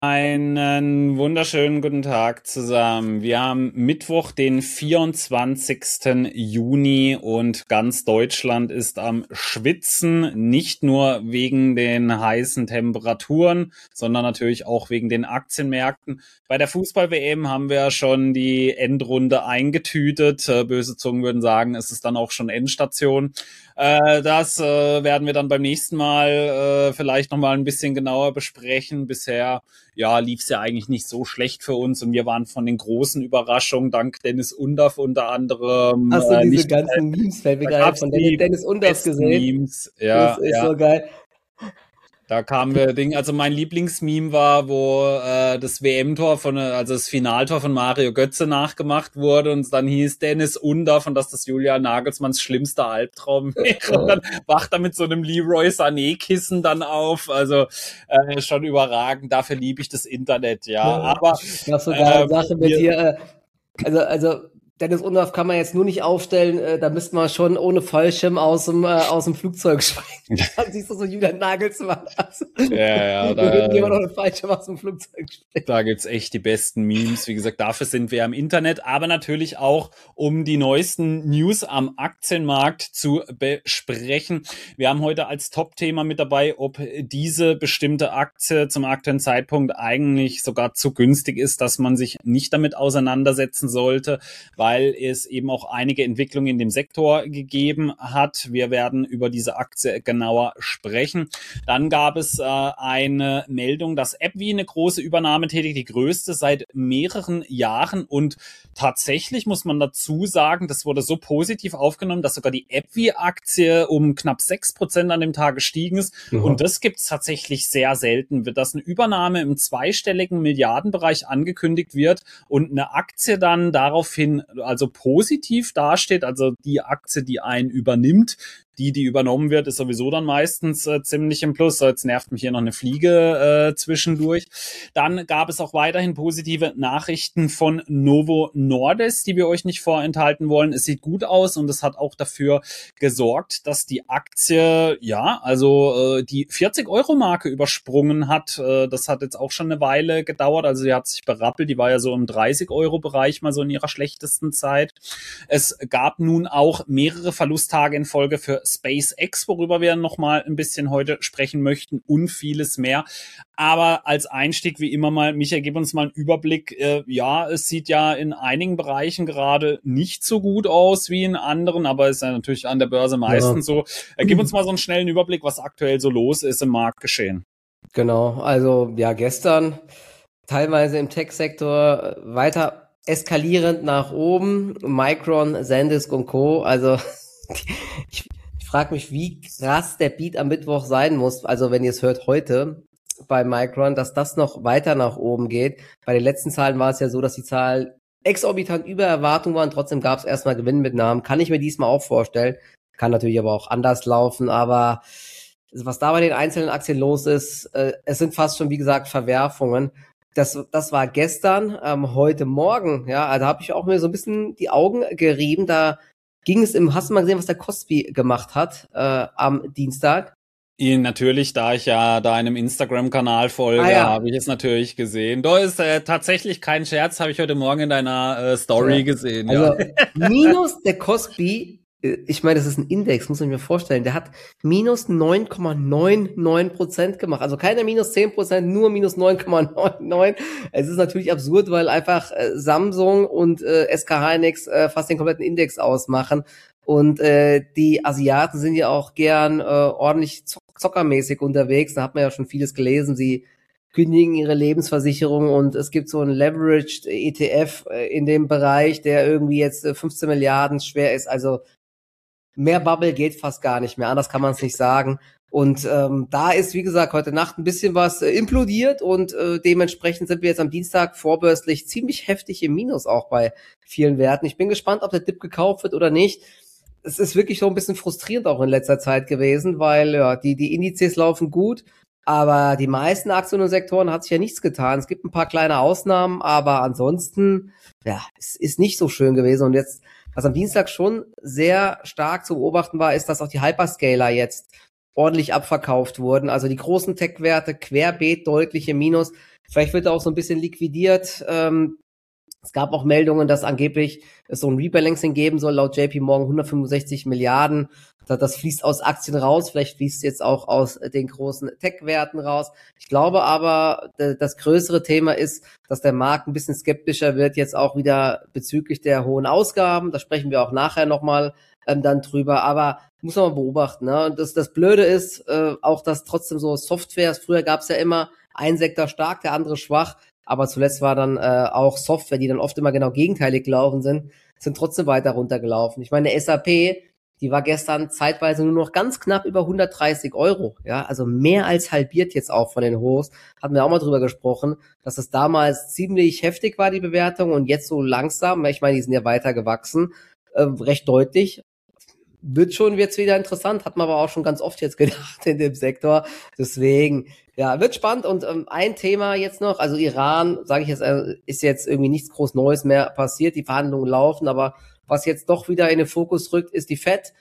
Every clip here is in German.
Einen wunderschönen guten Tag zusammen. Wir haben Mittwoch, den 24. Juni und ganz Deutschland ist am Schwitzen, nicht nur wegen den heißen Temperaturen, sondern natürlich auch wegen den Aktienmärkten. Bei der Fußball-WM haben wir ja schon die Endrunde eingetütet. Böse Zungen würden sagen, es ist dann auch schon Endstation. Das werden wir dann beim nächsten Mal vielleicht nochmal ein bisschen genauer besprechen. Bisher lief es ja eigentlich nicht so schlecht für uns und wir waren von den großen Überraschungen dank Dennis Undaff unter anderem Hast du diese nicht. ganzen Memes, fällt mir Da gerade gab's von die Dennis Undaff besten gesehen? Memes. Das Ja, ist ja. so geil. Da kamen wir Ding, also mein Lieblingsmeme war, wo das WM-Tor also das Finaltor von Mario Götze nachgemacht wurde und dann hieß Dennis Undaff und dass das Julian Nagelsmanns schlimmster Albtraum wäre. Und dann wacht er mit so einem Leroy Sané-Kissen dann auf. Also schon überragend. Dafür liebe ich das Internet, ja. Aber Gab sogar eine Sache mit hier, also Dennis Undaff kann man jetzt nur nicht aufstellen, da müsste man schon ohne Fallschirm aus dem Flugzeug springen. Dann siehst du so Julian Nagelsmann. Also, ja, irgendjemand ohne Fallschirm aus dem Flugzeug springt. Da gibt's echt die besten Memes. Wie gesagt, dafür sind wir im Internet, aber natürlich auch, um die neuesten News am Aktienmarkt zu besprechen. Wir haben heute als Top-Thema mit dabei, ob diese bestimmte Aktie zum aktuellen Zeitpunkt eigentlich sogar zu günstig ist, dass man sich nicht damit auseinandersetzen sollte, weil es eben auch einige Entwicklungen in dem Sektor gegeben hat. Wir werden über diese Aktie genauer sprechen. Dann gab es eine Meldung, dass AbbVie eine große Übernahme tätigt, die größte seit mehreren Jahren, und tatsächlich muss man dazu sagen, das wurde so positiv aufgenommen, dass sogar die AbbVie-Aktie um knapp 6% an dem Tag gestiegen ist. Und das gibt es tatsächlich sehr selten, dass eine Übernahme im zweistelligen Milliardenbereich angekündigt wird und eine Aktie dann daraufhin also positiv dasteht, also die Aktie, die einen übernimmt. Die übernommen wird, ist sowieso dann meistens ziemlich im Plus. So, jetzt nervt mich hier noch eine Fliege zwischendurch. Dann gab es auch weiterhin positive Nachrichten von Novo Nordisk, die wir euch nicht vorenthalten wollen. Es sieht gut aus und es hat auch dafür gesorgt, dass die Aktie, die 40-Euro-Marke übersprungen hat. Das hat jetzt auch schon eine Weile gedauert. Also sie hat sich berappelt. Die war ja so im 30-Euro-Bereich mal so in ihrer schlechtesten Zeit. Es gab nun auch mehrere Verlusttage in Folge für SpaceX, worüber wir nochmal ein bisschen heute sprechen möchten, und vieles mehr. Aber als Einstieg wie immer mal, Micha, gib uns mal einen Überblick. Es sieht ja in einigen Bereichen gerade nicht so gut aus wie in anderen, aber ist ja natürlich an der Börse meistens so. Gib uns mal so einen schnellen Überblick, was aktuell so los ist im Marktgeschehen. Genau, also ja, gestern teilweise im Tech-Sektor weiter eskalierend nach oben. Micron, SanDisk und Co. Also ich frage mich, wie krass der Beat am Mittwoch sein muss. Also wenn ihr es hört heute bei Micron, dass das noch weiter nach oben geht. Bei den letzten Zahlen war es ja so, dass die Zahlen exorbitant über Erwartung waren. Trotzdem gab es erstmal Gewinnmitnahmen. Kann ich mir diesmal auch vorstellen. Kann natürlich aber auch anders laufen. Aber was da bei den einzelnen Aktien los ist, es sind fast schon, wie gesagt, Verwerfungen. Das war gestern, heute Morgen, ja, also habe ich auch mir so ein bisschen die Augen gerieben. Da ging es hast du mal gesehen, was der Kospi gemacht hat am Dienstag? Natürlich, da ich ja deinem Instagram-Kanal folge, habe ich es natürlich gesehen. Da ist tatsächlich kein Scherz, habe ich heute Morgen in deiner Story gesehen. Also minus der Kospi, ich meine, das ist ein Index, muss ich mir vorstellen, der hat minus 9,99% gemacht. Also keine minus 10%, nur minus 9,99. Es ist natürlich absurd, weil einfach Samsung und SK Hynix fast den kompletten Index ausmachen. Und die Asiaten sind ja auch gern ordentlich zockermäßig unterwegs. Da hat man ja schon vieles gelesen. Sie kündigen ihre Lebensversicherung und es gibt so einen Leveraged ETF in dem Bereich, der irgendwie jetzt 15 Milliarden schwer ist. Also mehr Bubble geht fast gar nicht mehr. Anders kann man es nicht sagen. Und da ist, wie gesagt, heute Nacht ein bisschen was implodiert und dementsprechend sind wir jetzt am Dienstag vorbörslich ziemlich heftig im Minus auch bei vielen Werten. Ich bin gespannt, ob der Dip gekauft wird oder nicht. Es ist wirklich so ein bisschen frustrierend auch in letzter Zeit gewesen, weil ja die Indizes laufen gut, aber die meisten Aktien und Sektoren hat sich ja nichts getan. Es gibt ein paar kleine Ausnahmen, aber ansonsten, ja, es ist nicht so schön gewesen. Und jetzt, was am Dienstag schon sehr stark zu beobachten war, ist, dass auch die Hyperscaler jetzt ordentlich abverkauft wurden. Also die großen Tech-Werte querbeet deutlich im Minus. Vielleicht wird er auch so ein bisschen liquidiert. Es gab auch Meldungen, dass angeblich es so ein Rebalancing geben soll, laut JP Morgan 165 Milliarden. Das fließt aus Aktien raus, vielleicht fließt es jetzt auch aus den großen Tech-Werten raus. Ich glaube aber, das größere Thema ist, dass der Markt ein bisschen skeptischer wird, jetzt auch wieder bezüglich der hohen Ausgaben. Da sprechen wir auch nachher nochmal dann drüber, aber muss man mal beobachten. Ne? Und das Blöde ist auch, dass trotzdem so Softwares, früher gab es ja immer ein Sektor stark, der andere schwach, aber zuletzt war dann auch Software, die dann oft immer genau gegenteilig gelaufen sind trotzdem weiter runtergelaufen. Ich meine, der SAP, die war gestern zeitweise nur noch ganz knapp über 130 Euro. Ja, also mehr als halbiert jetzt auch von den Hochs. Hatten wir auch mal drüber gesprochen, dass es damals ziemlich heftig war, die Bewertung, und jetzt so langsam, ich meine, die sind ja weiter gewachsen, recht deutlich. Wird schon jetzt wieder interessant, hat man aber auch schon ganz oft jetzt gedacht in dem Sektor. Deswegen, ja, wird spannend. Und ein Thema jetzt noch, also Iran, sage ich jetzt, ist jetzt irgendwie nichts groß Neues mehr passiert. Die Verhandlungen laufen, aber was jetzt doch wieder in den Fokus rückt, ist die Fed.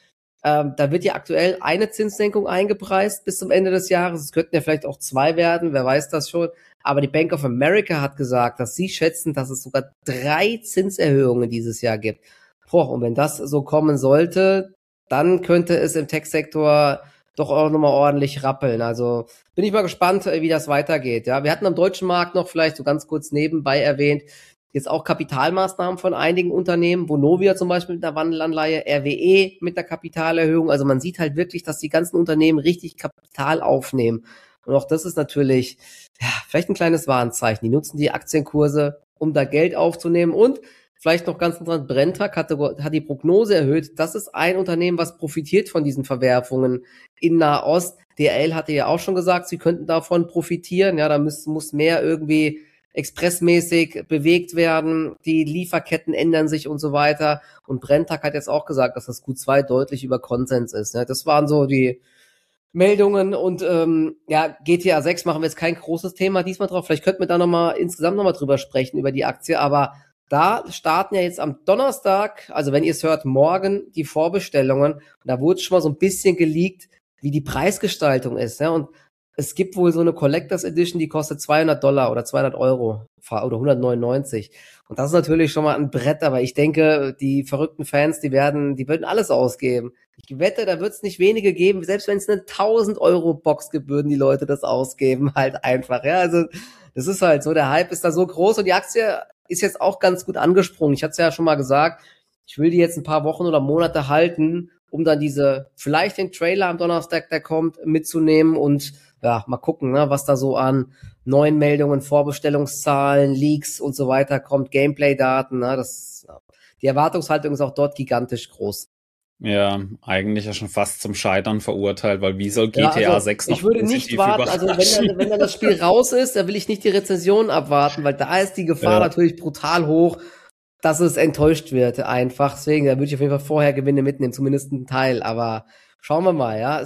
Da wird ja aktuell eine Zinssenkung eingepreist bis zum Ende des Jahres. Es könnten ja vielleicht auch 2 werden, wer weiß das schon. Aber die Bank of America hat gesagt, dass sie schätzen, dass es sogar 3 Zinserhöhungen dieses Jahr gibt. Und wenn das so kommen sollte, dann könnte es im Tech-Sektor doch auch nochmal ordentlich rappeln. Also bin ich mal gespannt, wie das weitergeht. Ja, wir hatten am deutschen Markt noch vielleicht so ganz kurz nebenbei erwähnt, jetzt auch Kapitalmaßnahmen von einigen Unternehmen, Vonovia zum Beispiel mit einer Wandelanleihe, RWE mit einer Kapitalerhöhung. Also man sieht halt wirklich, dass die ganzen Unternehmen richtig Kapital aufnehmen. Und auch das ist natürlich, ja, vielleicht ein kleines Warnzeichen. Die nutzen die Aktienkurse, um da Geld aufzunehmen. Und vielleicht noch ganz interessant, Brenntag hat die Prognose erhöht. Das ist ein Unternehmen, was profitiert von diesen Verwerfungen in Nahost. DRL hatte ja auch schon gesagt, sie könnten davon profitieren. Ja, da muss mehr irgendwie expressmäßig bewegt werden. Die Lieferketten ändern sich und so weiter. Und Brenntag hat jetzt auch gesagt, dass das Q2 deutlich über Konsens ist. Ja, das waren so die Meldungen. Und ja, GTA 6 machen wir jetzt kein großes Thema diesmal drauf. Vielleicht könnten wir da insgesamt nochmal drüber sprechen, über die Aktie. Aber da starten ja jetzt am Donnerstag, also wenn ihr es hört, morgen die Vorbestellungen. Und da wurde schon mal so ein bisschen geleakt, wie die Preisgestaltung ist. Ja? Und es gibt wohl so eine Collectors Edition, die kostet $200 oder 200 Euro oder 199. Und das ist natürlich schon mal ein Brett, aber ich denke, die verrückten Fans, die würden alles ausgeben. Ich wette, da wird es nicht wenige geben, selbst wenn es eine 1000-Euro-Box gibt, würden die Leute das ausgeben, halt einfach. Ja, also das ist halt so, der Hype ist da so groß und die Aktie ist jetzt auch ganz gut angesprungen. Ich hatte es ja schon mal gesagt, ich will die jetzt ein paar Wochen oder Monate halten, um dann vielleicht den Trailer am Donnerstag, der kommt, mitzunehmen und ja, mal gucken, ne, was da so an neuen Meldungen, Vorbestellungszahlen, Leaks und so weiter kommt, Gameplay-Daten, ne, die Erwartungshaltung ist auch dort gigantisch groß. Ja, eigentlich ja schon fast zum Scheitern verurteilt, weil wie soll GTA ja, also 6 noch ich würde nicht warten, also wenn dann das Spiel raus ist, dann will ich nicht die Rezension abwarten, weil da ist die Gefahr natürlich brutal hoch, dass es enttäuscht wird einfach. Deswegen, da würde ich auf jeden Fall vorher Gewinne mitnehmen, zumindest einen Teil. Aber schauen wir mal, ja.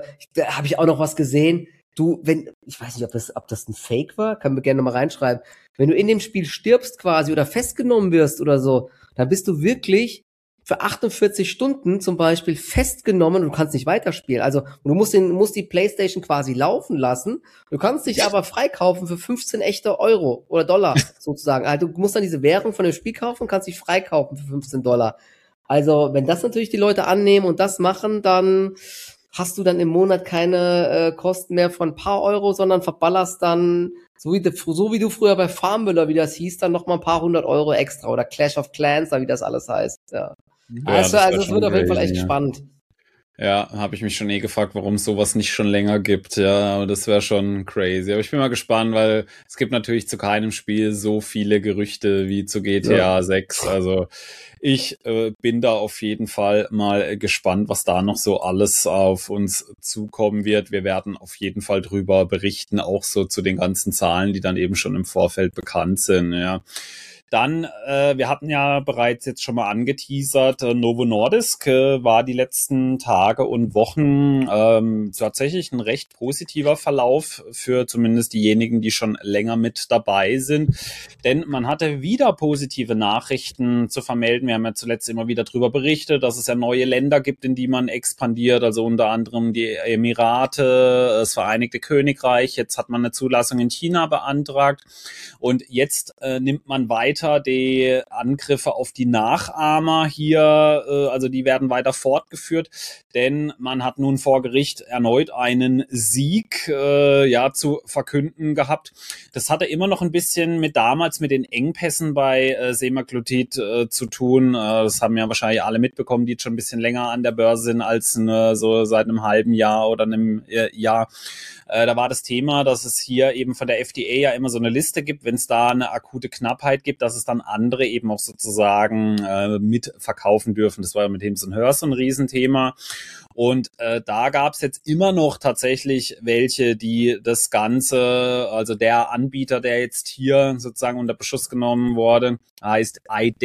Da habe ich auch noch was gesehen. Ich weiß nicht, ob das ein Fake war, kann mir gerne noch mal reinschreiben. Wenn du in dem Spiel stirbst quasi oder festgenommen wirst oder so, dann bist du wirklich für 48 Stunden zum Beispiel festgenommen und du kannst nicht weiterspielen. Also du musst die PlayStation quasi laufen lassen. Du kannst dich aber freikaufen für 15 echte Euro oder Dollar sozusagen. Also du musst dann diese Währung von dem Spiel kaufen und kannst dich freikaufen für 15 Dollar. Also wenn das natürlich die Leute annehmen und das machen, dann hast du dann im Monat keine Kosten mehr von ein paar Euro, sondern verballerst dann, so wie du früher bei Farmville, wie das hieß, dann noch mal ein paar 100 Euro extra oder Clash of Clans, wie das alles heißt. Ja. Also es wird auf jeden Fall echt spannend. Ja, habe ich mich schon gefragt, warum es sowas nicht schon länger gibt. Ja, aber das wäre schon crazy. Aber ich bin mal gespannt, weil es gibt natürlich zu keinem Spiel so viele Gerüchte wie zu GTA 6. Also ich bin da auf jeden Fall mal gespannt, was da noch so alles auf uns zukommen wird. Wir werden auf jeden Fall drüber berichten, auch so zu den ganzen Zahlen, die dann eben schon im Vorfeld bekannt sind. Ja. Dann, wir hatten ja bereits jetzt schon mal angeteasert, Novo Nordisk war die letzten Tage und Wochen tatsächlich ein recht positiver Verlauf für zumindest diejenigen, die schon länger mit dabei sind. Denn man hatte wieder positive Nachrichten zu vermelden. Wir haben ja zuletzt immer wieder darüber berichtet, dass es ja neue Länder gibt, in die man expandiert, also unter anderem die Emirate, das Vereinigte Königreich. Jetzt hat man eine Zulassung in China beantragt. Und jetzt nimmt man weiter die Angriffe auf die Nachahmer hier, also die werden weiter fortgeführt, denn man hat nun vor Gericht erneut einen Sieg zu verkünden gehabt. Das hatte immer noch ein bisschen damals mit den Engpässen bei Semaglutid zu tun. Das haben ja wahrscheinlich alle mitbekommen, die jetzt schon ein bisschen länger an der Börse sind als so seit einem halben Jahr oder einem Jahr. Da war das Thema, dass es hier eben von der FDA ja immer so eine Liste gibt, wenn es da eine akute Knappheit gibt, dass es dann andere eben auch sozusagen mitverkaufen dürfen. Das war ja mit Hims & Hers so ein Riesenthema. Und da gab es jetzt immer noch tatsächlich welche, die das Ganze, also der Anbieter, der jetzt hier sozusagen unter Beschuss genommen wurde, heißt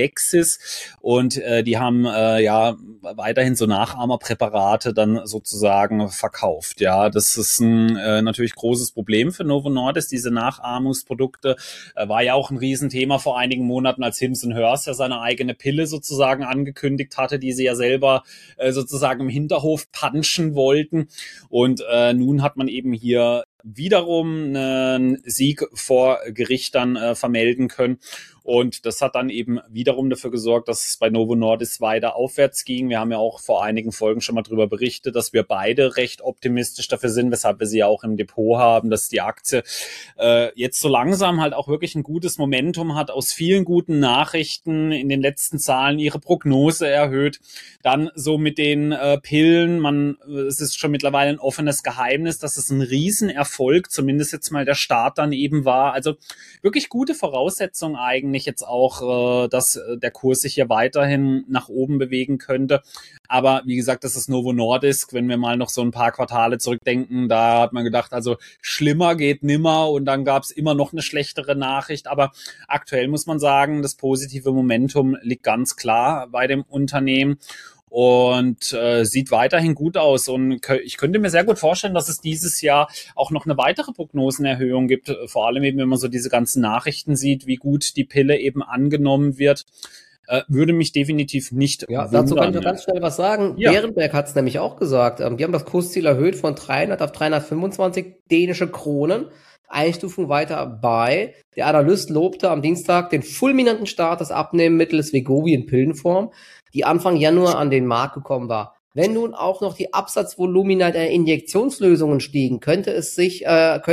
Idexis, und die haben weiterhin so Nachahmerpräparate dann sozusagen verkauft. Ja, das ist ein natürlich großes Problem für Novo Nordisk, diese Nachahmungsprodukte. War ja auch ein Riesenthema vor einigen Monaten, als Hims & Hers ja seine eigene Pille sozusagen angekündigt hatte, die sie ja selber sozusagen im Hinterhof punchen wollten. Und nun hat man eben hier wiederum einen Sieg vor Gericht dann vermelden können. Und das hat dann eben wiederum dafür gesorgt, dass es bei Novo Nordisk weiter aufwärts ging. Wir haben ja auch vor einigen Folgen schon mal darüber berichtet, dass wir beide recht optimistisch dafür sind, weshalb wir sie ja auch im Depot haben, dass die Aktie jetzt so langsam halt auch wirklich ein gutes Momentum hat, aus vielen guten Nachrichten in den letzten Zahlen ihre Prognose erhöht. Dann so mit den Pillen, es ist schon mittlerweile ein offenes Geheimnis, dass es ein Riesenerfolg, zumindest jetzt mal der Start dann eben war. Also wirklich gute Voraussetzungen eigentlich jetzt auch, dass der Kurs sich hier weiterhin nach oben bewegen könnte. Aber wie gesagt, das ist Novo Nordisk. Wenn wir mal noch so ein paar Quartale zurückdenken, da hat man gedacht, also schlimmer geht nimmer, und dann gab es immer noch eine schlechtere Nachricht. Aber aktuell muss man sagen, das positive Momentum liegt ganz klar bei dem Unternehmen und sieht weiterhin gut aus. Und ich könnte mir sehr gut vorstellen, dass es dieses Jahr auch noch eine weitere Prognosenerhöhung gibt, vor allem eben, wenn man so diese ganzen Nachrichten sieht, wie gut die Pille eben angenommen wird. Würde mich definitiv nicht wundern. Dazu kann ich noch ganz schnell was sagen. Ja. Berenberg hat es nämlich auch gesagt. Die haben das Kursziel erhöht von 300 auf 325 dänische Kronen. Einstufung weiter bei. Der Analyst lobte am Dienstag den fulminanten Start des Abnehmmittels Wegovy in Pillenform, die Anfang Januar an den Markt gekommen war. Wenn nun auch noch die Absatzvolumina der Injektionslösungen stiegen, könne er sich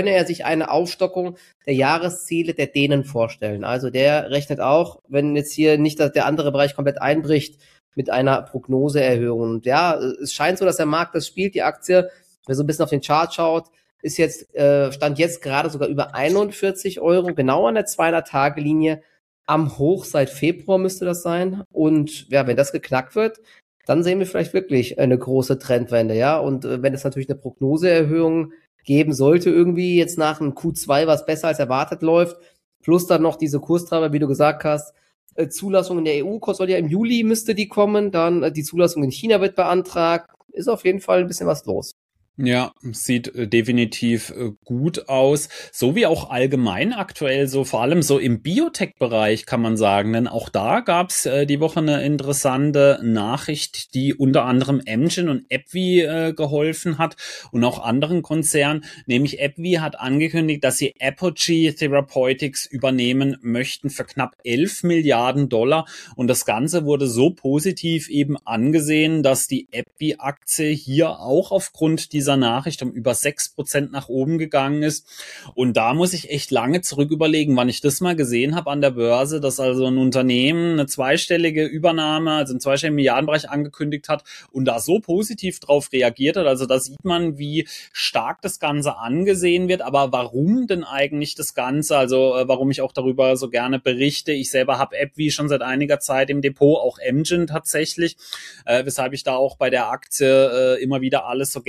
eine Aufstockung der Jahresziele der Dänen vorstellen. Also der rechnet auch, wenn jetzt hier nicht der andere Bereich komplett einbricht, mit einer Prognoseerhöhung. Und ja, es scheint so, dass der Markt das spielt. Die Aktie, wer so ein bisschen auf den Chart schaut, ist jetzt, stand jetzt gerade sogar über 41 Euro, genau an der 200-Tage-Linie. Am Hoch seit Februar müsste das sein. Und ja, wenn das geknackt wird, dann sehen wir vielleicht wirklich eine große Trendwende, ja. Und wenn es natürlich eine Prognoseerhöhung geben sollte, irgendwie jetzt nach einem Q2, was besser als erwartet läuft, plus dann noch diese Kurstreiber, wie du gesagt hast, Zulassung in der EU soll ja im Juli müsste die kommen, dann die Zulassung in China wird beantragt, ist auf jeden Fall ein bisschen was los. Ja, sieht definitiv gut aus, so wie auch allgemein aktuell, so vor allem so im Biotech-Bereich kann man sagen, denn auch da gab's die Woche eine interessante Nachricht, die unter anderem Amgen und AbbVie geholfen hat und auch anderen Konzernen, nämlich AbbVie hat angekündigt, dass sie Apogee Therapeutics übernehmen möchten für knapp 11 Milliarden Dollar, und das Ganze wurde so positiv eben angesehen, dass die AbbVie-Aktie hier auch aufgrund dieser Nachricht um über 6% nach oben gegangen ist. Und da muss ich echt lange zurück überlegen, wann ich das mal gesehen habe an der Börse, dass also ein Unternehmen eine zweistellige Übernahme, also einen zweistelligen Milliardenbereich angekündigt hat und da so positiv drauf reagiert hat. Also da sieht man, wie stark das Ganze angesehen wird. Aber warum denn eigentlich das Ganze? Also warum ich auch darüber so gerne berichte. Ich selber habe AbbVie schon seit einiger Zeit im Depot, auch Amgen tatsächlich, weshalb ich da auch bei der Aktie immer wieder alles so gerne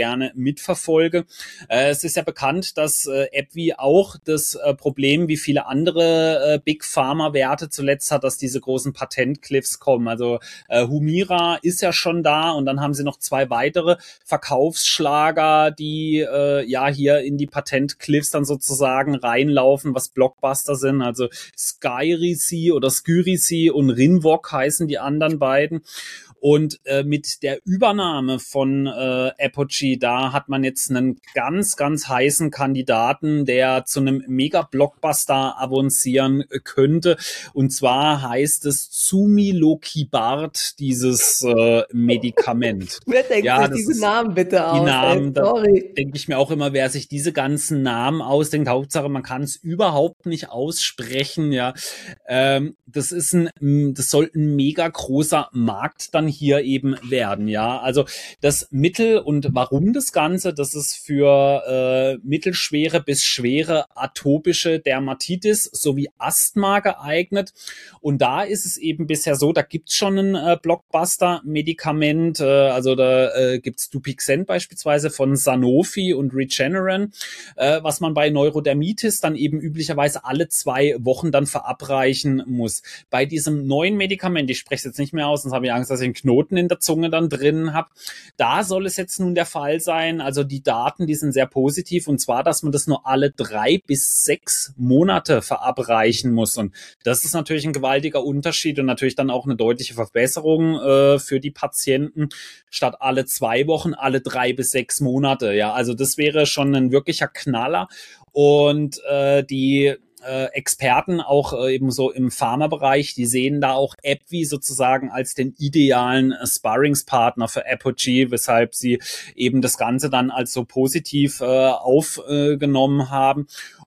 mitverfolge. Es ist ja bekannt, dass AbbVie auch das Problem wie viele andere Big Pharma-Werte zuletzt hat, dass diese großen Patentcliffs kommen. Also Humira ist ja schon da und dann haben sie noch 2 weitere Verkaufsschlager, die hier in die Patentcliffs dann sozusagen reinlaufen, was Blockbuster sind. Also Skyrizi oder Skyrizi und Rinvoq heißen die anderen beiden. Und mit der Übernahme von Apogee, da hat man jetzt einen ganz, ganz heißen Kandidaten, der zu einem Mega-Blockbuster avancieren könnte. Und zwar heißt es Zumilokibart, dieses Medikament. Wer denkt sich diese Namen bitte aus? Die Namen, da denke ich mir auch immer, wer sich diese ganzen Namen ausdenkt. Hauptsache, man kann es überhaupt nicht aussprechen. Ja, das soll ein mega großer Markt dann hier eben werden. Ja, also das Mittel und warum das Ganze, das ist für mittelschwere bis schwere atopische Dermatitis sowie Asthma geeignet. Und da ist es eben bisher so, da gibt's schon ein Blockbuster-Medikament, also da gibt's Dupixent beispielsweise von Sanofi und Regeneron, was man bei Neurodermitis dann eben üblicherweise alle 2 Wochen dann verabreichen muss. Bei diesem neuen Medikament, ich spreche es jetzt nicht mehr aus, sonst habe ich Angst, dass ich einen Knoten in der Zunge dann drin habe, da soll es jetzt nun der Fall sein, also die Daten, die sind sehr positiv, und zwar, dass man das nur alle 3 bis 6 Monate verabreichen muss, und das ist natürlich ein gewaltiger Unterschied und natürlich dann auch eine deutliche Verbesserung für die Patienten, statt alle 2 Wochen, alle 3 bis 6 Monate. Ja, also das wäre schon ein wirklicher Knaller. Und die Experten auch eben so im Pharmabereich, die sehen da auch AbbVie sozusagen als den idealen Sparringspartner für Apogee, weshalb sie eben das Ganze dann als so positiv aufgenommen haben.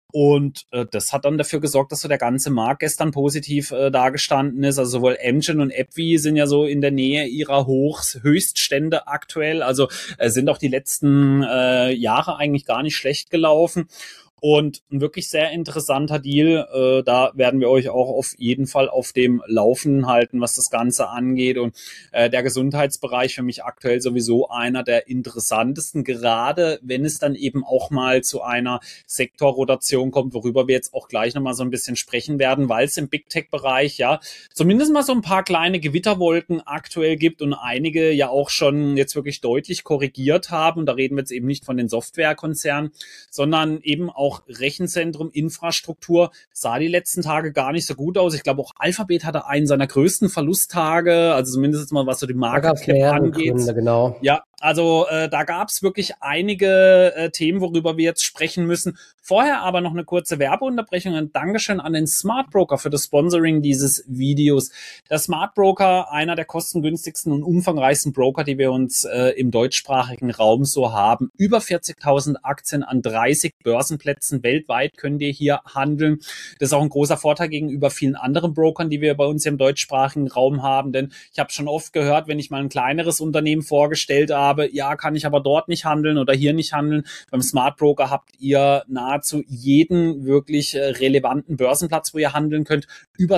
Und das hat dann dafür gesorgt, dass so der ganze Markt gestern positiv dargestanden ist. Also sowohl Amgen und AbbVie sind ja so in der Nähe ihrer Höchststände aktuell. Also sind auch die letzten Jahre eigentlich gar nicht schlecht gelaufen. Und ein wirklich sehr interessanter Deal. Da werden wir euch auch auf jeden Fall auf dem Laufenden halten, was das Ganze angeht. Und der Gesundheitsbereich für mich aktuell sowieso einer der interessantesten, gerade wenn es dann eben auch mal zu einer Sektorrotation kommt, worüber wir jetzt auch gleich nochmal so ein bisschen sprechen werden, weil es im Big Tech-Bereich ja zumindest mal so ein paar kleine Gewitterwolken aktuell gibt und einige ja auch schon jetzt wirklich deutlich korrigiert haben. Und da reden wir jetzt eben nicht von den Softwarekonzernen, sondern eben auch Rechenzentrum, Infrastruktur, sah die letzten Tage gar nicht so gut aus. Ich glaube, auch Alphabet hatte einen seiner größten Verlusttage, also zumindest jetzt mal, was so die Market Cap angeht. Gründe, genau. Ja, also da gab es wirklich einige Themen, worüber wir jetzt sprechen müssen. Vorher aber noch eine kurze Werbeunterbrechung. Ein Dankeschön an den Smart Broker für das Sponsoring dieses Videos. Der Smart Broker, einer der kostengünstigsten und umfangreichsten Broker, die wir uns im deutschsprachigen Raum so haben. Über 40.000 Aktien an 30 Börsenplätzen weltweit könnt ihr hier handeln. Das ist auch ein großer Vorteil gegenüber vielen anderen Brokern, die wir bei uns im deutschsprachigen Raum haben. Denn ich habe schon oft gehört, wenn ich mal ein kleineres Unternehmen vorgestellt habe, ja, kann ich aber dort nicht handeln oder hier nicht handeln. Beim Smart Broker habt ihr nahezu jeden wirklich relevanten Börsenplatz, wo ihr handeln könnt. Über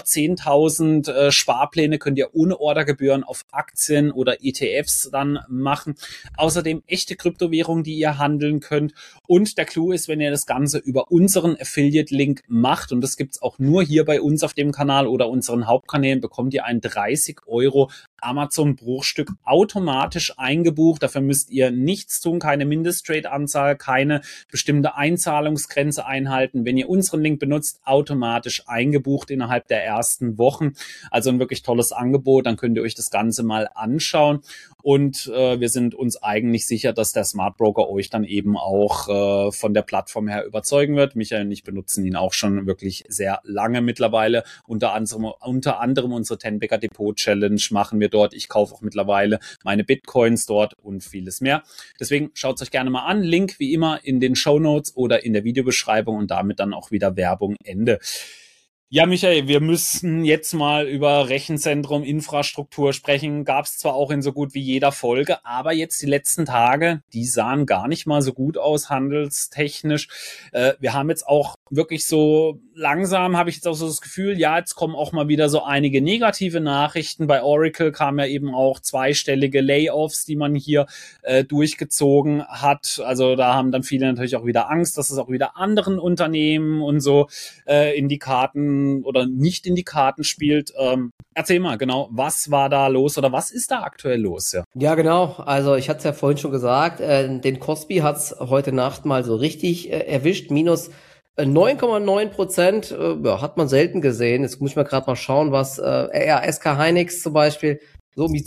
10.000 Sparpläne könnt ihr ohne Ordergebühren auf Aktien oder ETFs dann machen. Außerdem echte Kryptowährungen, die ihr handeln könnt. Und der Clou ist, wenn ihr das Ganze über unseren Affiliate-Link macht, und das gibt's auch nur hier bei uns auf dem Kanal oder unseren Hauptkanälen, bekommt ihr ein 30 € Amazon-Bruchstück automatisch eingebucht. Dafür müsst ihr nichts tun, keine Mindesttrade-Anzahl, keine bestimmte Einzahlungsgrenze einhalten. Wenn ihr unseren Link benutzt, automatisch eingebucht innerhalb der ersten Wochen. Also ein wirklich tolles Angebot. Dann könnt ihr euch das Ganze mal anschauen. Und wir sind uns eigentlich sicher, dass der Smart Broker euch dann eben auch von der Plattform her überzeugen wird. Michael und ich benutzen ihn auch schon wirklich sehr lange mittlerweile. Unter anderem unsere 10-Bagger Depot Challenge machen wir dort. Ich kaufe auch mittlerweile meine Bitcoins dort und vieles mehr. Deswegen schaut es euch gerne mal an. Link wie immer in den Shownotes oder in der Videobeschreibung und damit dann auch wieder Werbung Ende. Ja, Michael, wir müssen jetzt mal über Rechenzentrum, Infrastruktur sprechen. Gab es zwar auch in so gut wie jeder Folge, aber jetzt die letzten Tage, die sahen gar nicht mal so gut aus, handelstechnisch. Wir haben jetzt auch wirklich so langsam, habe ich jetzt auch so das Gefühl, ja, jetzt kommen auch mal wieder so einige negative Nachrichten. Bei Oracle kamen ja eben auch zweistellige Layoffs, die man hier durchgezogen hat. Also da haben dann viele natürlich auch wieder Angst, dass es auch wieder anderen Unternehmen und so in die Karten oder nicht in die Karten spielt. Erzähl mal, genau, was war da los oder was ist da aktuell los? Ja, Ja, genau. Also ich hatte es ja vorhin schon gesagt, den Kospi hat's heute Nacht mal so richtig erwischt. Minus 9,9%, ja, hat man selten gesehen. Jetzt muss ich mal gerade mal schauen, was SK Hynix zum Beispiel so um die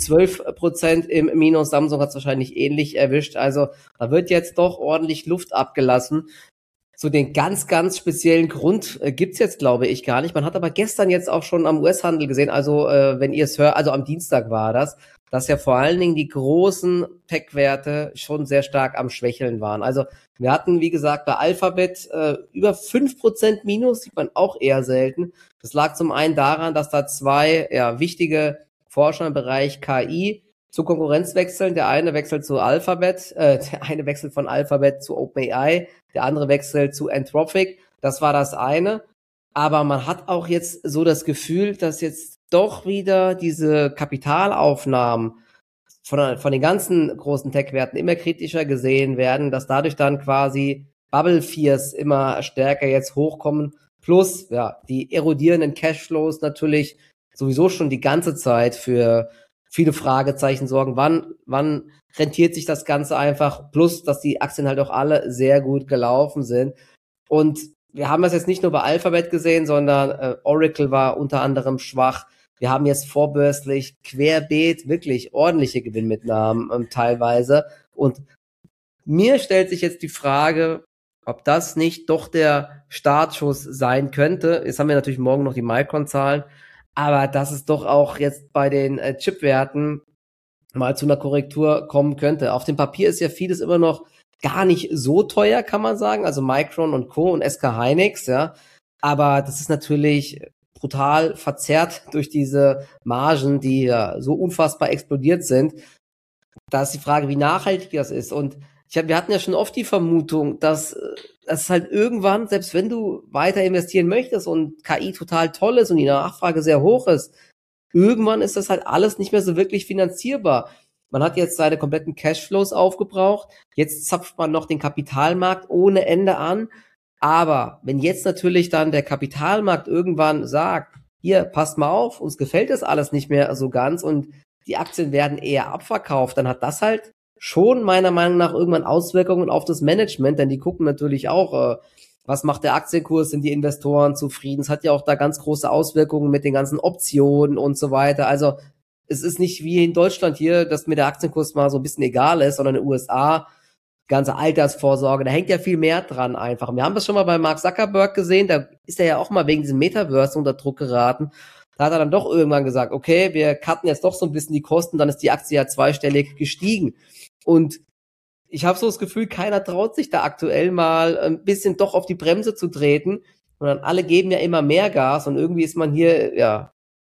12% im Minus. Samsung hat's wahrscheinlich ähnlich erwischt. Also da wird jetzt doch ordentlich Luft abgelassen. So den ganz, ganz speziellen Grund gibt's jetzt, glaube ich, gar nicht. Man hat aber gestern jetzt auch schon am US-Handel gesehen, also wenn ihr es hört, also am Dienstag war das, dass ja vor allen Dingen die großen Tech-Werte schon sehr stark am Schwächeln waren. Also wir hatten, wie gesagt, bei Alphabet über 5% Minus, sieht man auch eher selten. Das lag zum einen daran, dass da zwei wichtige Forscher im Bereich KI zu Konkurrenz wechseln. Der eine wechselt zu Alphabet, der eine wechselt von Alphabet zu OpenAI, der andere wechselt zu Anthropic. Das war das eine. Aber man hat auch jetzt so das Gefühl, dass jetzt doch wieder diese Kapitalaufnahmen von den ganzen großen Tech-Werten immer kritischer gesehen werden, dass dadurch dann quasi Bubble Fears immer stärker jetzt hochkommen. Plus, ja, die erodierenden Cashflows natürlich sowieso schon die ganze Zeit für viele Fragezeichen sorgen. Wann rentiert sich das Ganze einfach? Plus, dass die Aktien halt auch alle sehr gut gelaufen sind. Und wir haben das jetzt nicht nur bei Alphabet gesehen, sondern Oracle war unter anderem schwach. Wir haben jetzt vorbörslich querbeet wirklich ordentliche Gewinnmitnahmen teilweise. Und mir stellt sich jetzt die Frage, ob das nicht doch der Startschuss sein könnte. Jetzt haben wir natürlich morgen noch die Micron-Zahlen, aber dass es doch auch jetzt bei den Chipwerten mal zu einer Korrektur kommen könnte. Auf dem Papier ist ja vieles immer noch gar nicht so teuer, kann man sagen. Also Micron und Co. und SK Hynix, ja. Aber das ist natürlich brutal verzerrt durch diese Margen, die ja so unfassbar explodiert sind. Da ist die Frage, wie nachhaltig das ist. Und wir hatten ja schon oft die Vermutung, dass es halt irgendwann, selbst wenn du weiter investieren möchtest und KI total toll ist und die Nachfrage sehr hoch ist, irgendwann ist das halt alles nicht mehr so wirklich finanzierbar. Man hat jetzt seine kompletten Cashflows aufgebraucht. Jetzt zapft man noch den Kapitalmarkt ohne Ende an. Aber wenn jetzt natürlich dann der Kapitalmarkt irgendwann sagt, hier, passt mal auf, uns gefällt das alles nicht mehr so ganz und die Aktien werden eher abverkauft, dann hat das halt schon meiner Meinung nach irgendwann Auswirkungen auf das Management, denn die gucken natürlich auch, was macht der Aktienkurs, sind die Investoren zufrieden? Es hat ja auch da ganz große Auswirkungen mit den ganzen Optionen und so weiter. Also es ist nicht wie in Deutschland hier, dass mir der Aktienkurs mal so ein bisschen egal ist, sondern in den USA, ganze Altersvorsorge, da hängt ja viel mehr dran einfach. Wir haben das schon mal bei Mark Zuckerberg gesehen, da ist er ja auch mal wegen diesem Metaverse unter Druck geraten. Da hat er dann doch irgendwann gesagt, okay, wir cutten jetzt doch so ein bisschen die Kosten, dann ist die Aktie ja zweistellig gestiegen. Und ich habe so das Gefühl, keiner traut sich da aktuell mal ein bisschen doch auf die Bremse zu treten, sondern alle geben ja immer mehr Gas und irgendwie ist man hier ja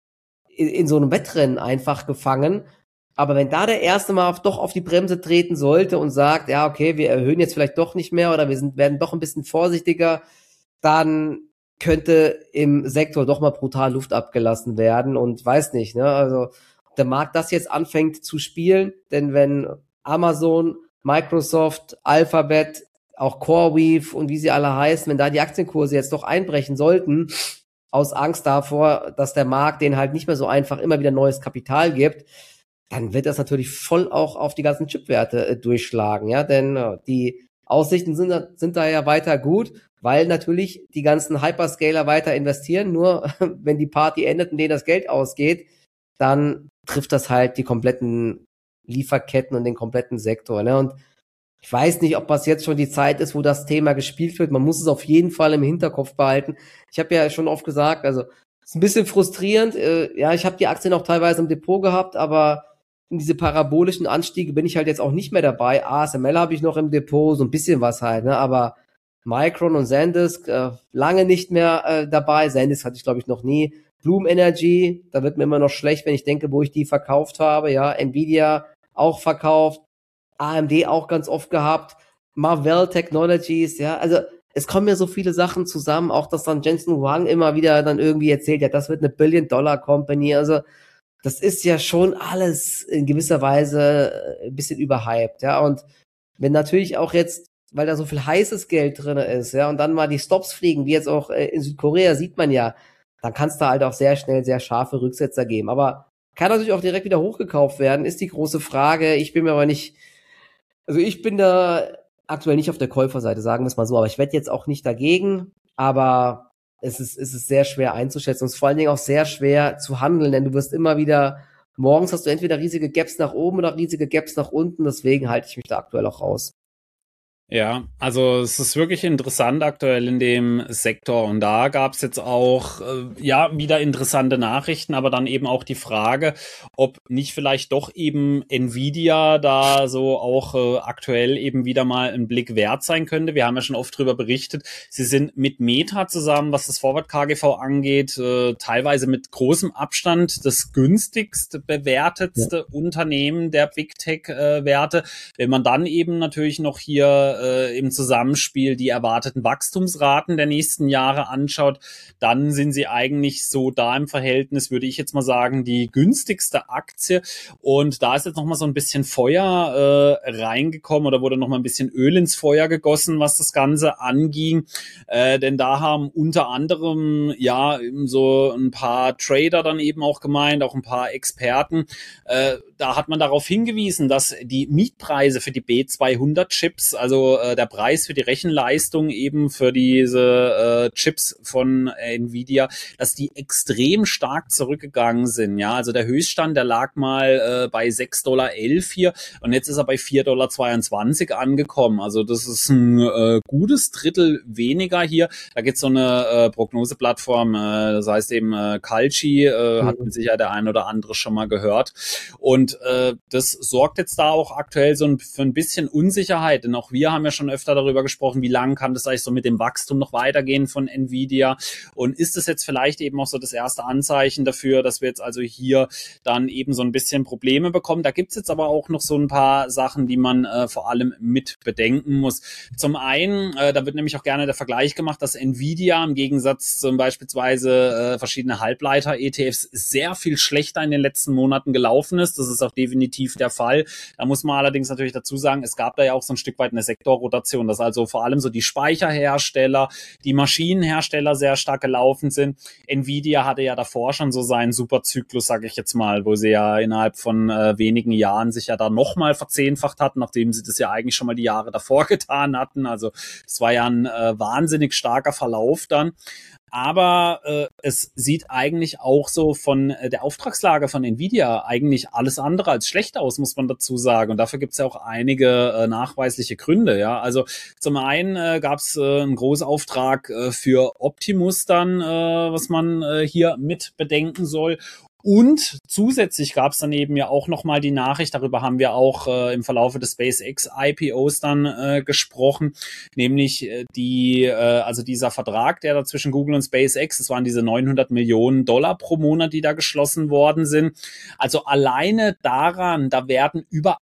in so einem Wettrennen einfach gefangen. Aber wenn da der erste mal doch auf die Bremse treten sollte und sagt, ja, okay, wir erhöhen jetzt vielleicht doch nicht mehr oder werden doch ein bisschen vorsichtiger, dann könnte im Sektor doch mal brutal Luft abgelassen werden und weiß nicht, ne, also der Markt das jetzt anfängt zu spielen, denn wenn Amazon, Microsoft, Alphabet, auch CoreWeave und wie sie alle heißen, wenn da die Aktienkurse jetzt doch einbrechen sollten, aus Angst davor, dass der Markt denen halt nicht mehr so einfach immer wieder neues Kapital gibt, dann wird das natürlich voll auch auf die ganzen Chipwerte durchschlagen, ja, denn die Aussichten sind da ja weiter gut, weil natürlich die ganzen Hyperscaler weiter investieren, nur wenn die Party endet und denen das Geld ausgeht, dann trifft das halt die kompletten Lieferketten und den kompletten Sektor, ne, und ich weiß nicht, ob das jetzt schon die Zeit ist, wo das Thema gespielt wird. Man muss es auf jeden Fall im Hinterkopf behalten. Ich habe ja schon oft gesagt, also ist ein bisschen frustrierend. Ja, ich habe die Aktien auch teilweise im Depot gehabt, aber in diese parabolischen Anstiege bin ich halt jetzt auch nicht mehr dabei. ASML habe ich noch im Depot, so ein bisschen was halt, ne? Aber Micron und SanDisk lange nicht mehr dabei. SanDisk hatte ich, glaube ich, noch nie. Bloom Energy, da wird mir immer noch schlecht, wenn ich denke, wo ich die verkauft habe. Ja, Nvidia auch verkauft. AMD auch ganz oft gehabt. Marvell Technologies, ja, also es kommen ja so viele Sachen zusammen, auch dass dann Jensen Huang immer wieder dann irgendwie erzählt, ja, das wird eine Billion-Dollar-Company, also das ist ja schon alles in gewisser Weise ein bisschen überhyped, ja, und wenn natürlich auch jetzt, weil da so viel heißes Geld drin ist, ja, und dann mal die Stops fliegen, wie jetzt auch in Südkorea, sieht man ja, dann kann es da halt auch sehr schnell sehr scharfe Rücksetzer geben, aber kann natürlich auch direkt wieder hochgekauft werden, ist die große Frage. Ich bin mir aber nicht, also ich bin da aktuell nicht auf der Käuferseite, sagen wir es mal so, aber ich wette jetzt auch nicht dagegen, aber es ist sehr schwer einzuschätzen und es ist vor allen Dingen auch sehr schwer zu handeln, denn du wirst immer wieder, morgens hast du entweder riesige Gaps nach oben oder riesige Gaps nach unten, deswegen halte ich mich da aktuell auch raus. Ja, also es ist wirklich interessant aktuell in dem Sektor und da gab es jetzt auch ja wieder interessante Nachrichten, aber dann eben auch die Frage, ob nicht vielleicht doch eben Nvidia da so auch aktuell eben wieder mal ein Blick wert sein könnte. Wir haben ja schon oft drüber berichtet, sie sind mit Meta zusammen, was das Forward KGV angeht, teilweise mit großem Abstand das günstigste bewertetste Unternehmen der Big Tech Werte. Wenn man dann eben natürlich noch hier im Zusammenspiel die erwarteten Wachstumsraten der nächsten Jahre anschaut, dann sind sie eigentlich so da im Verhältnis, würde ich jetzt mal sagen, die günstigste Aktie. Und da ist jetzt noch mal so ein bisschen Feuer reingekommen oder wurde noch mal ein bisschen Öl ins Feuer gegossen, was das Ganze anging. Denn da haben unter anderem ja so ein paar Trader dann eben auch gemeint, auch ein paar Experten. Da hat man darauf hingewiesen, dass die Mietpreise für die B200-Chips, also der Preis für die Rechenleistung eben für diese Chips von Nvidia, dass die extrem stark zurückgegangen sind. Ja, also der Höchststand, der lag mal bei 6,11 Dollar hier und jetzt ist er bei 4,22 Dollar angekommen. Also das ist ein gutes Drittel weniger hier. Da gibt es so eine Prognoseplattform, das heißt eben Kalshi, hat mit Sicherheit der ein oder andere schon mal gehört. Und das sorgt jetzt da auch aktuell so für ein bisschen Unsicherheit, denn auch wir haben ja schon öfter darüber gesprochen, wie lange kann das eigentlich so mit dem Wachstum noch weitergehen von Nvidia und ist das jetzt vielleicht eben auch so das erste Anzeichen dafür, dass wir jetzt also hier dann eben so ein bisschen Probleme bekommen. Da gibt's jetzt aber auch noch so ein paar Sachen, die man vor allem mit bedenken muss. Zum einen, da wird nämlich auch gerne der Vergleich gemacht, dass Nvidia im Gegensatz zum beispielsweise verschiedene Halbleiter-ETFs sehr viel schlechter in den letzten Monaten gelaufen ist. Das ist auch definitiv der Fall. Da muss man allerdings natürlich dazu sagen, es gab da ja auch so ein Stück weit eine Sektorrotation, dass also vor allem so die Speicherhersteller, die Maschinenhersteller sehr stark gelaufen sind. Nvidia hatte ja davor schon so seinen Superzyklus, sage ich jetzt mal, wo sie ja innerhalb von wenigen Jahren sich ja da nochmal verzehnfacht hatten, nachdem sie das ja eigentlich schon mal die Jahre davor getan hatten. Also es war ja ein wahnsinnig starker Verlauf dann. Aber es sieht eigentlich auch so von der Auftragslage von Nvidia eigentlich alles andere als schlecht aus, muss man dazu sagen. Und dafür gibt es ja auch einige nachweisliche Gründe. Ja, also zum einen gab es einen Großauftrag für Optimus dann, was man hier mit bedenken soll. Und zusätzlich gab es dann eben ja auch nochmal die Nachricht, darüber haben wir auch im Verlaufe des SpaceX IPOs dann gesprochen, nämlich also dieser Vertrag, der da zwischen Google und SpaceX, das waren diese 900 Millionen Dollar pro Monat, die da geschlossen worden sind. Also alleine daran, da werden über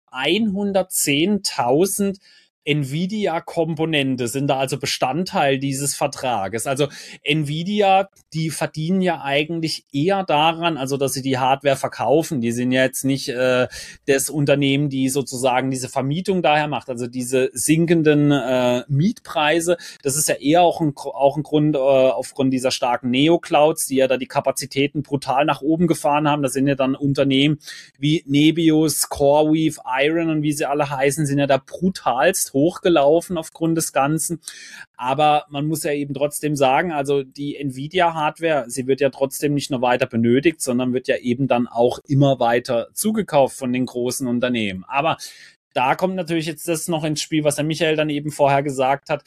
110.000 Nvidia-Komponente sind da also Bestandteil dieses Vertrages. Also Nvidia, die verdienen ja eigentlich eher daran, also dass sie die Hardware verkaufen. Die sind ja jetzt nicht das Unternehmen, die sozusagen diese Vermietung daher macht, also diese sinkenden Mietpreise. Das ist ja eher auch ein Grund aufgrund dieser starken Neo-Clouds, die ja da die Kapazitäten brutal nach oben gefahren haben. Das sind ja dann Unternehmen wie Nebius, CoreWeave, Iron und wie sie alle heißen, sind ja da brutalst hochgelaufen aufgrund des Ganzen. Aber man muss ja eben trotzdem sagen, also die Nvidia-Hardware, sie wird ja trotzdem nicht nur weiter benötigt, sondern wird ja eben dann auch immer weiter zugekauft von den großen Unternehmen. Aber da kommt natürlich jetzt das noch ins Spiel, was der Michael dann eben vorher gesagt hat.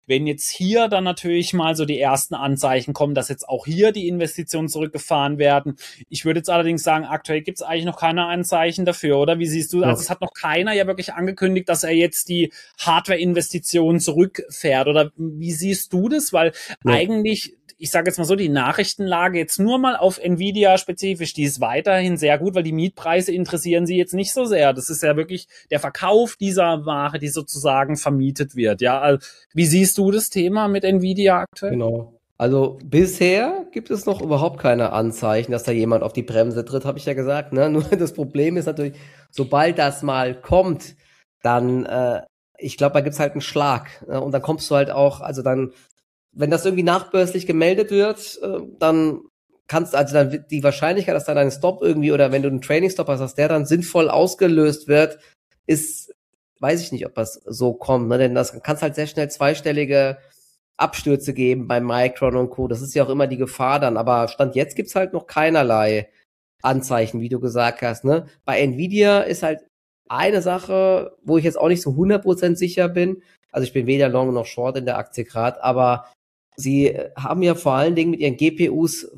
wenn jetzt hier dann natürlich mal so die ersten Anzeichen kommen, dass jetzt auch hier die Investitionen zurückgefahren werden. Ich würde jetzt allerdings sagen, aktuell gibt es eigentlich noch keine Anzeichen dafür, oder? Wie siehst du? Also es hat noch keiner ja wirklich angekündigt, dass er jetzt die Hardware-Investitionen zurückfährt, oder wie siehst du das? Weil eigentlich, ich sage jetzt mal so, die Nachrichtenlage jetzt nur mal auf Nvidia spezifisch, die ist weiterhin sehr gut, weil die Mietpreise interessieren sie jetzt nicht so sehr. Das ist ja wirklich der Verkauf dieser Ware, die sozusagen vermietet wird. Ja, also, wie siehst du das Thema mit Nvidia aktuell? Genau. Also bisher gibt es noch überhaupt keine Anzeichen, dass da jemand auf die Bremse tritt, habe ich ja gesagt. Ne? Nur das Problem ist natürlich, sobald das mal kommt, dann, ich glaube, da gibt's halt einen Schlag. Und dann kommst du halt auch, also dann, wenn das irgendwie nachbörslich gemeldet wird, dann dann wird die Wahrscheinlichkeit, dass dann ein Stop irgendwie oder wenn du einen Training-Stop hast, dass der dann sinnvoll ausgelöst wird, ist, weiß ich nicht, ob das so kommt, ne? Denn das kann's halt sehr schnell zweistellige Abstürze geben bei Micron und Co. Das ist ja auch immer die Gefahr dann, aber Stand jetzt gibt's halt noch keinerlei Anzeichen, wie du gesagt hast, ne? Bei Nvidia ist halt eine Sache, wo ich jetzt auch nicht so 100% sicher bin. Also ich bin weder Long noch Short in der Aktie gerade, aber sie haben ja vor allen Dingen mit ihren GPUs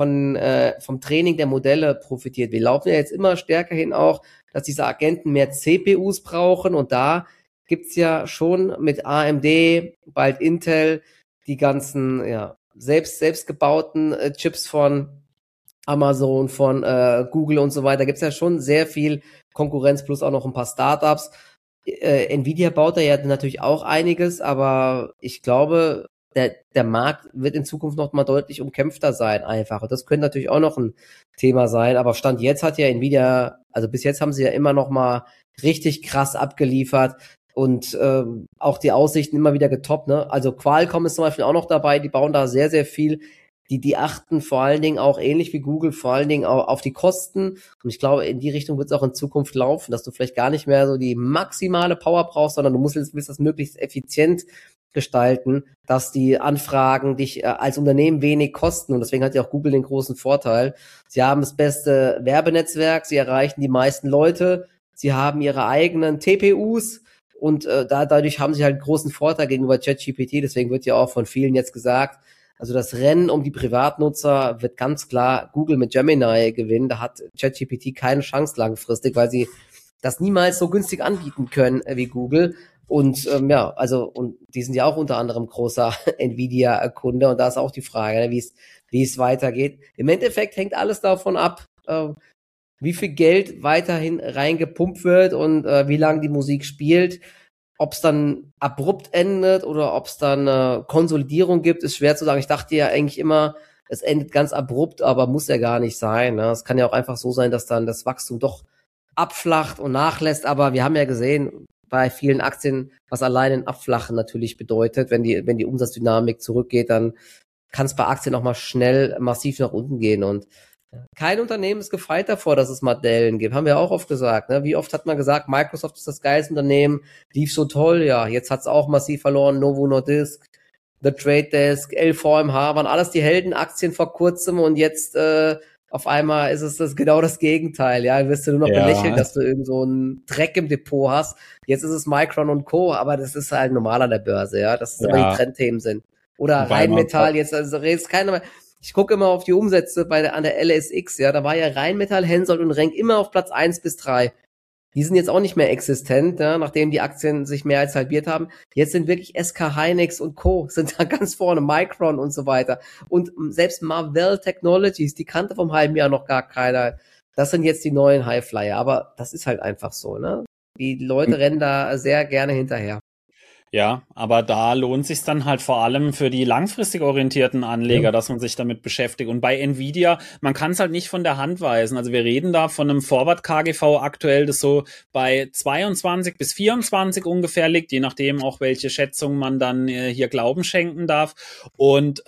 vom Training der Modelle profitiert. Wir laufen ja jetzt immer stärker hin auch, dass diese Agenten mehr CPUs brauchen und da gibt's ja schon mit AMD, bald Intel, die ganzen selbst gebauten Chips von Amazon, von Google und so weiter. Gibt's ja schon sehr viel Konkurrenz plus auch noch ein paar Startups. Nvidia baut da ja natürlich auch einiges, aber ich glaube, der Markt wird in Zukunft noch mal deutlich umkämpfter sein einfach. Und das könnte natürlich auch noch ein Thema sein. Aber Stand jetzt hat ja Nvidia, also bis jetzt haben sie ja immer noch mal richtig krass abgeliefert und auch die Aussichten immer wieder getoppt. Ne? Also Qualcomm ist zum Beispiel auch noch dabei. Die bauen da sehr, sehr viel. Die achten vor allen Dingen auch ähnlich wie Google, vor allen Dingen auch auf die Kosten. Und ich glaube, in die Richtung wird es auch in Zukunft laufen, dass du vielleicht gar nicht mehr so die maximale Power brauchst, sondern du willst das möglichst effizient gestalten, dass die Anfragen dich als Unternehmen wenig kosten. Und deswegen hat ja auch Google den großen Vorteil. Sie haben das beste Werbenetzwerk, sie erreichen die meisten Leute, sie haben ihre eigenen TPUs und dadurch haben sie halt einen großen Vorteil gegenüber ChatGPT. Deswegen wird ja auch von vielen jetzt gesagt, also das Rennen um die Privatnutzer wird ganz klar Google mit Gemini gewinnen. Da hat ChatGPT keine Chance langfristig, weil sie das niemals so günstig anbieten können wie Google. Und und die sind ja auch unter anderem großer Nvidia-Kunde und da ist auch die Frage, ne, wie es weitergeht. Im Endeffekt hängt alles davon ab, wie viel Geld weiterhin reingepumpt wird und wie lange die Musik spielt. Ob es dann abrupt endet oder ob es dann Konsolidierung gibt, ist schwer zu sagen. Ich dachte ja eigentlich immer, es endet ganz abrupt, aber muss ja gar nicht sein. Ne? Es kann ja auch einfach so sein, dass dann das Wachstum doch abflacht und nachlässt. Aber wir haben ja gesehen, bei vielen Aktien, was allein ein Abflachen natürlich bedeutet, wenn die Umsatzdynamik zurückgeht, dann kann es bei Aktien auch mal schnell massiv nach unten gehen. Und kein Unternehmen ist gefeit davor, dass es mal Dellen gibt. Haben wir auch oft gesagt. Ne? Wie oft hat man gesagt, Microsoft ist das geilste Unternehmen, lief so toll. Ja, jetzt hat es auch massiv verloren. Novo Nordisk, The Trade Desk, LVMH, waren alles die Heldenaktien vor kurzem und jetzt auf einmal ist es genau das Gegenteil. Ja, wirst du nur noch belächelt, dass du irgend so einen Dreck im Depot hast. Jetzt ist es Micron und Co., aber das ist halt normal an der Börse, ja, dass es immer die Trendthemen sind. Oder Rheinmetall, jetzt also redest keiner mehr. Ich gucke immer auf die Umsätze an der LSX, ja, da war ja Rheinmetall, Hensoldt und Renk immer auf Platz 1 bis 3. Die sind jetzt auch nicht mehr existent, ja, nachdem die Aktien sich mehr als halbiert haben. Jetzt sind wirklich SK Hynix und Co. sind da ganz vorne, Micron und so weiter. Und selbst Marvell Technologies, die kannte vom halben Jahr noch gar keiner. Das sind jetzt die neuen Highflyer. Aber das ist halt einfach so, ne? Die Leute rennen da sehr gerne hinterher. Ja, aber da lohnt sich dann halt vor allem für die langfristig orientierten Anleger, dass man sich damit beschäftigt. Und bei Nvidia, man kann es halt nicht von der Hand weisen. Also wir reden da von einem Forward-KGV aktuell, das so bei 22 bis 24 ungefähr liegt, je nachdem auch welche Schätzung man dann hier Glauben schenken darf. Und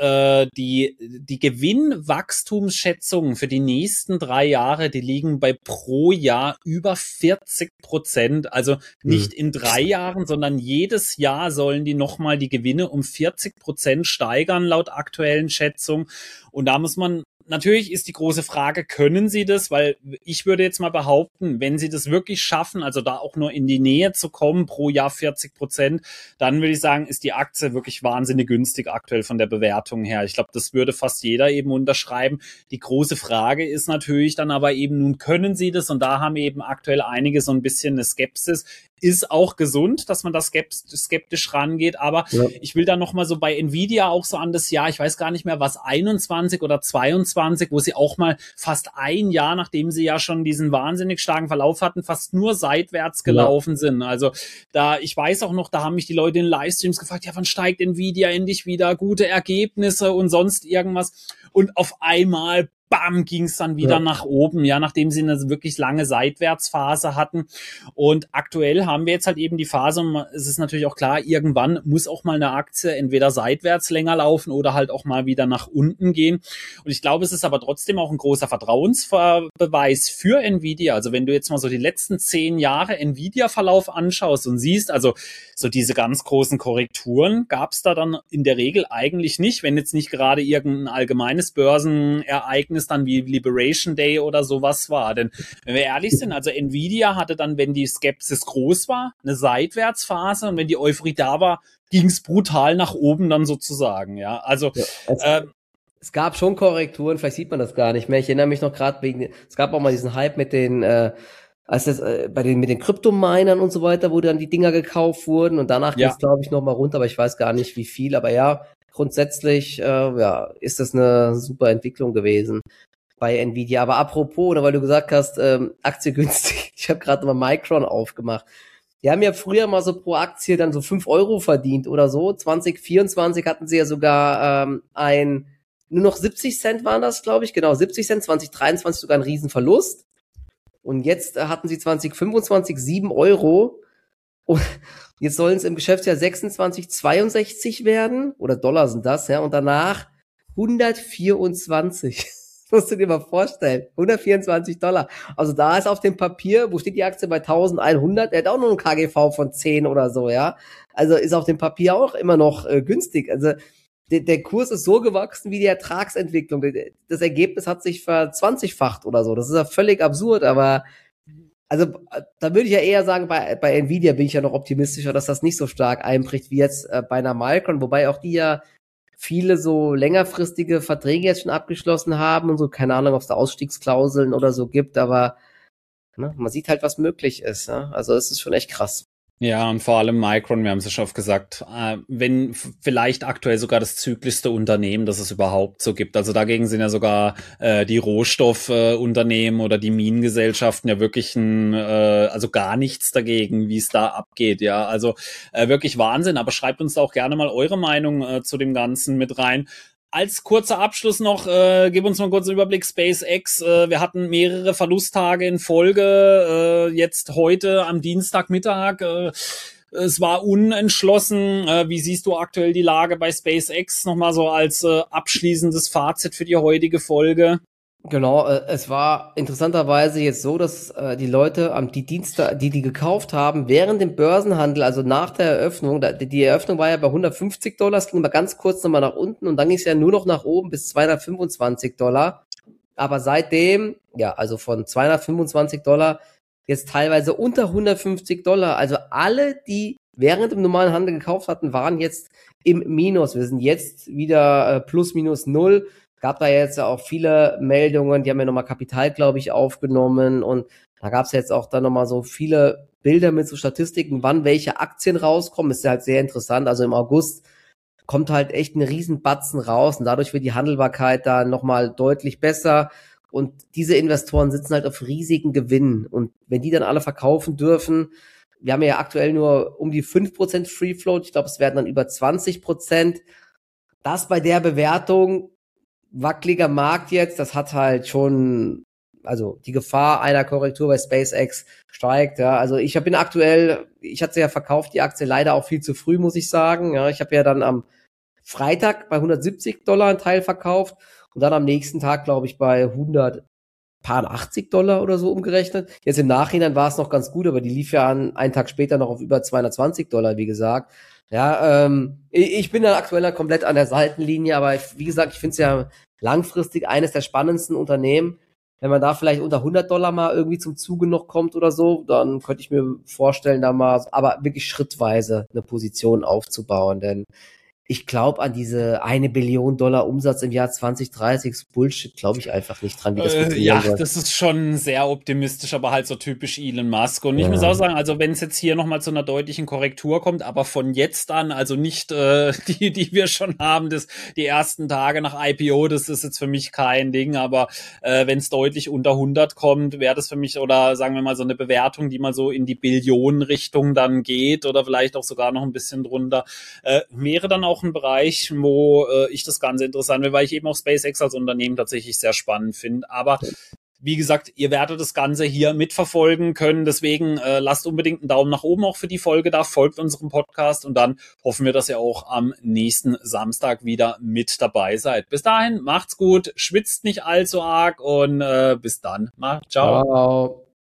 die Gewinnwachstumsschätzungen für die nächsten 3 Jahre, die liegen bei pro Jahr über 40%. Also nicht in 3 Jahren, sondern jedes Jahr Jahr sollen die nochmal die Gewinne um 40% steigern, laut aktuellen Schätzungen. Und da muss man natürlich ist die große Frage, können sie das? Weil ich würde jetzt mal behaupten, wenn sie das wirklich schaffen, also da auch nur in die Nähe zu kommen, pro Jahr 40%, dann würde ich sagen, ist die Aktie wirklich wahnsinnig günstig aktuell von der Bewertung her. Ich glaube, das würde fast jeder eben unterschreiben. Die große Frage ist natürlich dann aber eben, nun können sie das? Und da haben eben aktuell einige so ein bisschen eine Skepsis. Ist auch gesund, dass man da skeptisch rangeht, aber ja. Ich will da nochmal so bei Nvidia auch so an das Jahr, ich weiß gar nicht mehr, was 21 oder 22, wo sie auch mal fast ein Jahr, nachdem sie ja schon diesen wahnsinnig starken Verlauf hatten, fast nur seitwärts gelaufen sind. Also da, ich weiß auch noch, da haben mich die Leute in Livestreams gefragt, ja, wann steigt Nvidia endlich wieder, gute Ergebnisse und sonst irgendwas. Und auf einmal bam, ging es dann wieder nach oben, ja, nachdem sie eine wirklich lange Seitwärtsphase hatten. Und aktuell haben wir jetzt halt eben die Phase, und es ist natürlich auch klar, irgendwann muss auch mal eine Aktie entweder seitwärts länger laufen oder halt auch mal wieder nach unten gehen. Und ich glaube, es ist aber trotzdem auch ein großer Vertrauensbeweis für Nvidia. Also wenn du jetzt mal so die letzten 10 Jahre Nvidia-Verlauf anschaust und siehst, also so diese ganz großen Korrekturen gab es da dann in der Regel eigentlich nicht, wenn jetzt nicht gerade irgendein allgemeines Börsenereignis dann wie Liberation Day oder sowas war. Denn wenn wir ehrlich sind, also Nvidia hatte dann, wenn die Skepsis groß war, eine Seitwärtsphase und wenn die Euphorie da war, ging es brutal nach oben dann sozusagen. Ja, also es gab schon Korrekturen, vielleicht sieht man das gar nicht mehr. Ich erinnere mich noch gerade es gab auch mal diesen Hype mit den mit den Kryptominern und so weiter, wo dann die Dinger gekauft wurden und danach ging es, glaube ich, nochmal runter, aber ich weiß gar nicht wie viel, aber ja, grundsätzlich ist das eine super Entwicklung gewesen bei Nvidia. Aber apropos, oder weil du gesagt hast, Aktie günstig, ich habe gerade mal Micron aufgemacht. Die haben ja früher mal so pro Aktie dann so 5 Euro verdient oder so. 2024 hatten sie ja sogar nur noch 70 Cent waren das, glaube ich, genau, 70 Cent, 2023 sogar einen Riesenverlust. Und jetzt hatten sie 2025 7 Euro. Und jetzt sollen es im Geschäftsjahr 26, 62 werden. Oder Dollar sind das, ja. Und danach 124. Das musst du dir mal vorstellen. 124 Dollar. Also da ist auf dem Papier, wo steht die Aktie bei 1100? Er hat auch nur ein KGV von 10 oder so, ja. Also ist auf dem Papier auch immer noch günstig. Also der Kurs ist so gewachsen wie die Ertragsentwicklung. Das Ergebnis hat sich verzwanzigfacht oder so. Das ist ja völlig absurd, aber also da würde ich ja eher sagen, bei Nvidia bin ich ja noch optimistischer, dass das nicht so stark einbricht wie jetzt bei einer Micron, wobei auch die ja viele so längerfristige Verträge jetzt schon abgeschlossen haben und so, keine Ahnung, ob es da Ausstiegsklauseln oder so gibt, aber ne, man sieht halt, was möglich ist. Ne? Also es ist schon echt krass. Ja, und vor allem Micron, wir haben es ja schon oft gesagt, wenn vielleicht aktuell sogar das zyklischste Unternehmen, das es überhaupt so gibt. Also dagegen sind ja sogar die Rohstoffunternehmen oder die Minengesellschaften ja wirklich also gar nichts dagegen, wie es da abgeht. Ja, also wirklich Wahnsinn. Aber schreibt uns da auch gerne mal eure Meinung zu dem Ganzen mit rein. Als kurzer Abschluss noch, gib uns mal kurz einen Überblick, SpaceX, wir hatten mehrere Verlusttage in Folge, jetzt heute am Dienstagmittag, es war unentschlossen. Wie siehst du aktuell die Lage bei SpaceX? Nochmal so als abschließendes Fazit für die heutige Folge. Genau, es war interessanterweise jetzt so, dass die Leute die Dienste, die gekauft haben, während dem Börsenhandel, also nach der Eröffnung, die Eröffnung war ja bei $150, es ging mal ganz kurz nochmal nach unten und dann ging es ja nur noch nach oben bis $225. Aber seitdem, ja, also von $225 jetzt teilweise unter $150. Also alle, die während dem normalen Handel gekauft hatten, waren jetzt im Minus. Wir sind jetzt wieder plus minus null. Gab da jetzt auch viele Meldungen, die haben ja nochmal Kapital, glaube ich, aufgenommen und da gab es jetzt auch dann nochmal so viele Bilder mit so Statistiken, wann welche Aktien rauskommen, ist ja halt sehr interessant, also im August kommt halt echt ein Riesenbatzen raus und dadurch wird die Handelbarkeit da nochmal deutlich besser und diese Investoren sitzen halt auf riesigen Gewinnen und wenn die dann alle verkaufen dürfen, wir haben ja aktuell nur um die 5% Free Float, ich glaube, es werden dann über 20%, das bei der Bewertung wackeliger Markt jetzt, das hat halt schon, also die Gefahr einer Korrektur bei SpaceX steigt, ja, also ich hatte sie ja verkauft, die Aktie leider auch viel zu früh, muss ich sagen, ja, ich habe ja dann am Freitag bei $170 einen Teil verkauft und dann am nächsten Tag, glaube ich, bei paar $80 oder so umgerechnet. Jetzt im Nachhinein war es noch ganz gut, aber die lief ja einen Tag später noch auf über $220, wie gesagt. Ja, ich bin dann aktuell komplett an der Seitenlinie, aber wie gesagt, ich finde es ja langfristig eines der spannendsten Unternehmen. Wenn man da vielleicht unter $100 mal irgendwie zum Zuge noch kommt oder so, dann könnte ich mir vorstellen, da mal, aber wirklich schrittweise eine Position aufzubauen, denn ich glaube an diese 1 Billion Dollar Umsatz im Jahr 2030 ist Bullshit, glaube ich einfach nicht dran, wie das funktionieren soll. Das ist schon sehr optimistisch, aber halt so typisch Elon Musk. Und ich muss auch sagen, also wenn es jetzt hier nochmal zu einer deutlichen Korrektur kommt, aber von jetzt an, also nicht die wir schon haben, die ersten Tage nach IPO, das ist jetzt für mich kein Ding, aber wenn es deutlich unter 100 kommt, wäre das für mich, oder sagen wir mal so eine Bewertung, die mal so in die Billionenrichtung dann geht oder vielleicht auch sogar noch ein bisschen drunter, wäre dann auch ein Bereich, wo ich das Ganze interessant finde, weil ich eben auch SpaceX als Unternehmen tatsächlich sehr spannend finde. Aber wie gesagt, ihr werdet das Ganze hier mitverfolgen können. Deswegen lasst unbedingt einen Daumen nach oben auch für die Folge da, folgt unserem Podcast und dann hoffen wir, dass ihr auch am nächsten Samstag wieder mit dabei seid. Bis dahin, macht's gut, schwitzt nicht allzu arg und bis dann. Ciao. Ciao.